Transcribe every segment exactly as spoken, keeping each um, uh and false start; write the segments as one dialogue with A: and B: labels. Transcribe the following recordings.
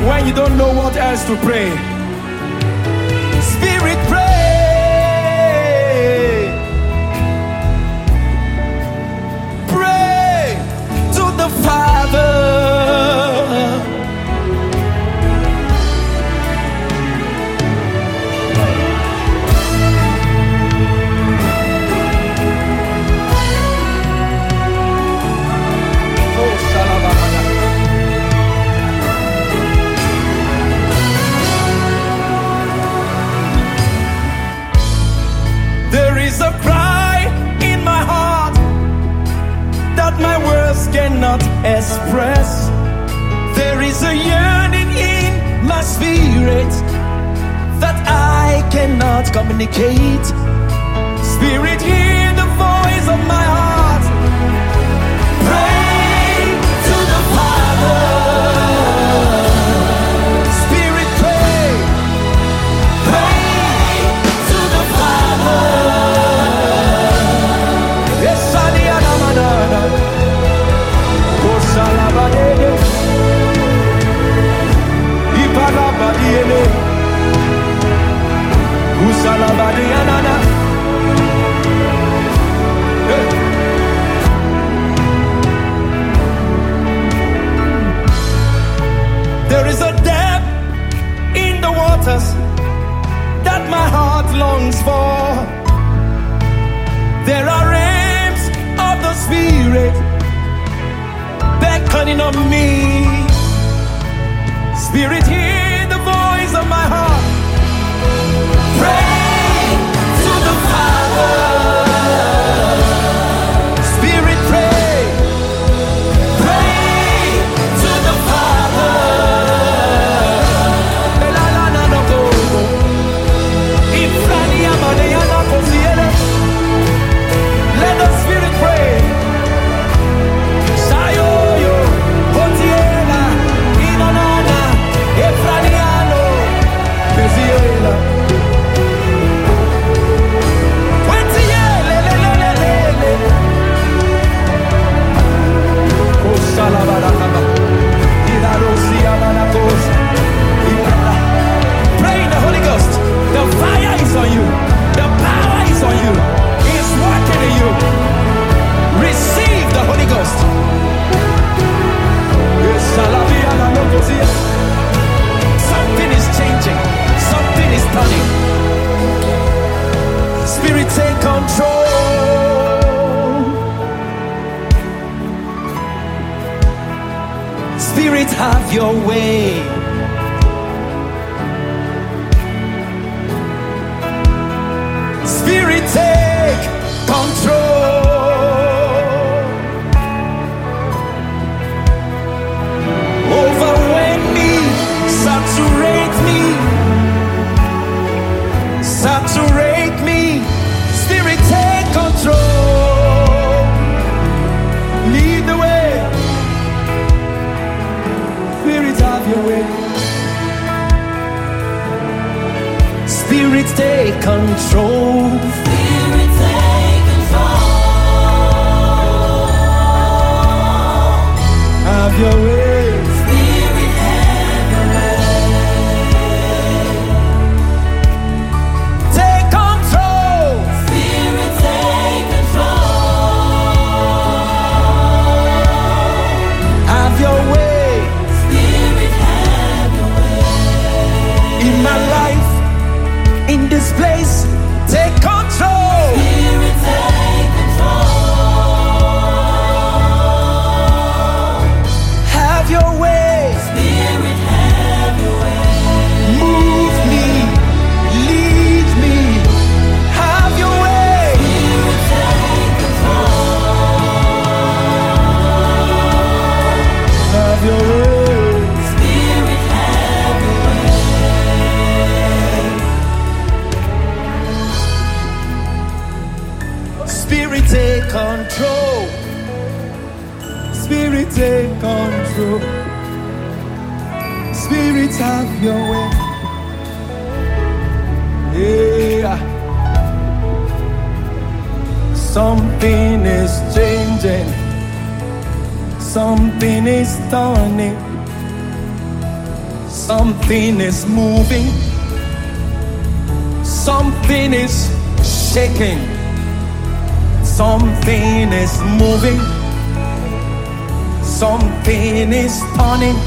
A: when you don't know what else to pray. Spirit, pray. Pray to the Father. There is a cry in my heart that my words cannot express. There is a yearning in my spirit that I cannot communicate. Spirit, hear the voice of my heart. Pray to the Father. Spirit, pray. Pray to the Father. Yes, Sadiana Manana. Oh, Salabadene. Iparabadiene. Usalabadiana. There is a depth in the waters that my heart longs for. There are realms of the Spirit beckoning on me. Spirit, hear the voice of my heart. Pray to the Father. Spirit, pray. Pray to the Father. Let the Spirit pray. Sayoyo, Hotiela, Inanana, Efraniano, Beziela. Quentiele, le, le, le, le, le. Kosalabarakaba, Ilarosia Manakosa, Ilala. Pray in the Holy Ghost. The fire is on you. The power is on you. It's working in you. Receive the Holy Ghost. Something is changing. Something is turning. Spirit, take control. Spirit, have your way. Spirit, take control. Overwhelm me, saturate me, saturate me. Spirit, take control. Lead the way. Spirit, have your way. Spirit, take control.
B: Spirit, take control.
A: Have your way.
B: Spirit, have your way.
A: Take control.
B: Spirit, take control.
A: Have your way.
B: Spirit, have your way.
A: In my life, in this place, take control.
B: Spirit, take control.
A: Have your way.
B: Spirit, have your way.
A: Move me, lead me. Have your way.
B: Spirit, take control.
A: Have your way.
B: Spirit, have your way.
A: Spirit, take control. Spirit, take control. Spirit, have your way. Yeah. Something is changing. Something is turning. Something is moving. Something is shaking. Something is moving. Something is turning.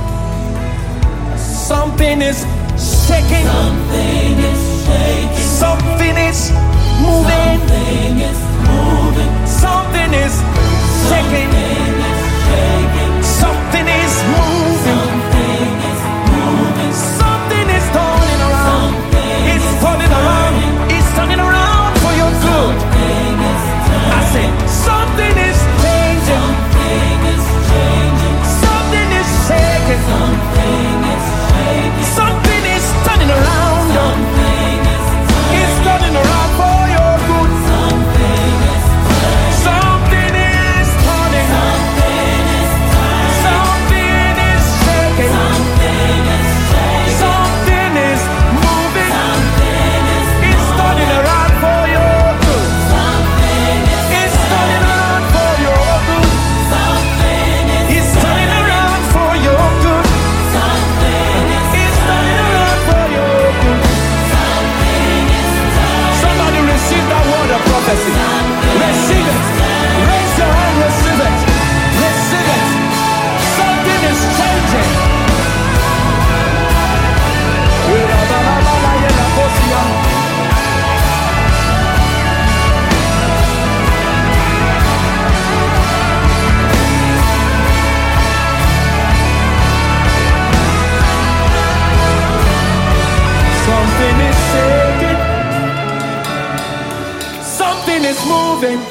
A: Something is shaking.
B: Something is shaking.
A: Something is moving.
B: Something is moving.
A: Something is shaking.
B: Something is shaking.
A: Something is moving.
B: Something is moving.
A: Something is turning around.
B: Something
A: It's
B: is
A: turning around. It's turning around for your good.
B: Something is
A: I say something is changing.
B: Something is changing.
A: Something is shaking.
B: Something is shaking.
A: Something is turning around.
B: Something is
A: It's turning around for your good.
B: Something is
A: Something is turning.
B: Something is
A: Something is shaking.
B: Something is shaking.
A: Something is moving.
B: Something is
A: It's turning around for your good.
B: Something is
A: It's turning around for your good.
B: Something is
A: It's turning around for your good.
B: Something is
A: It's turning around for your good.
B: Something is
A: Somebody receive that word of prophecy. Receive it. Raise your hand, receive it. Receive it. Something is changing. Something is shaking. Something is moving.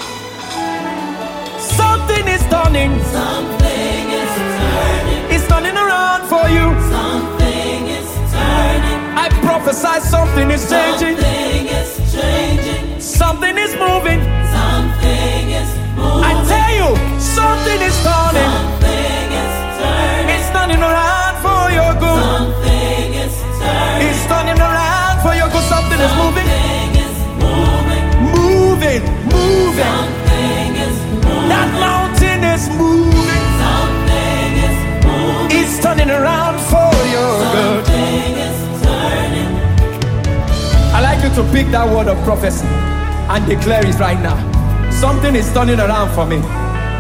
A: Something is turning.
B: Something is turning.
A: It's turning around for you.
B: Something is turning.
A: I prophesy something is changing.
B: Something is changing.
A: Something is moving.
B: Something is moving.
A: I tell you, something is turning.
B: Something is turning.
A: It's turning around for your good.
B: Something is turning.
A: It's turning around for your good. Something is moving.
B: Something is moving.
A: Moving, moving.
B: Something is moving.
A: That mountain is moving.
B: Something is moving.
A: It's turning around for your good.
B: Something is turning.
A: I like you to pick that word of prophecy and declare it right now. Something is turning around for me.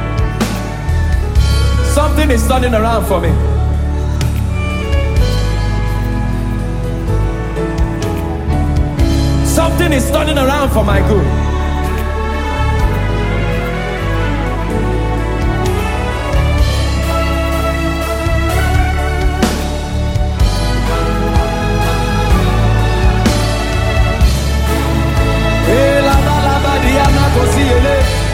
A: Something is turning around for me. Something is turning around for my good. Eh, la ba la ba dia ma kosi ele.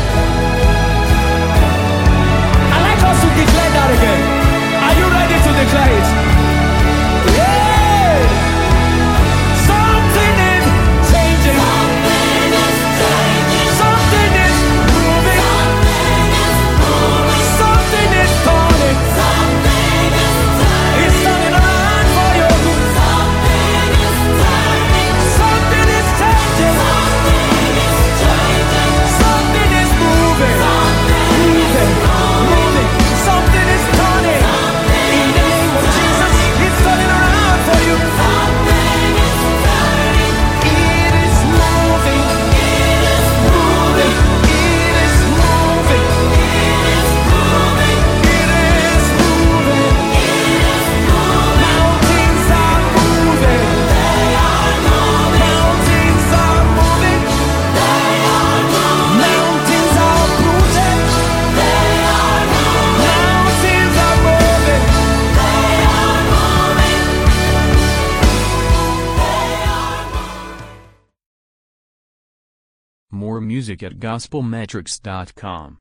A: I like us to declare that again. Are you ready to declare it? Yeah! Something is changing.
B: Something is changing.
A: Something is moving.
B: Something is moving.
A: Something is turning.
B: Something is turning.
A: It's turning around for your good.
B: Something is turning.
A: Something is changing.
B: Something is changing.
A: Something is moving. Moving. Moving. Something is turning. In the name of Jesus, it's turning around for you.
B: Something is turning.
A: It is moving.
B: It is moving.
A: It is moving.
B: It is moving.
A: It is moving.
B: It is moving.
A: Mountains are moving.
B: They are moving.
A: Mountains are moving.
B: They are moving.
A: Mountains are moving.
B: They are moving.
A: Mountains are moving.
B: They are moving.
C: More music at gospel metrics dot com.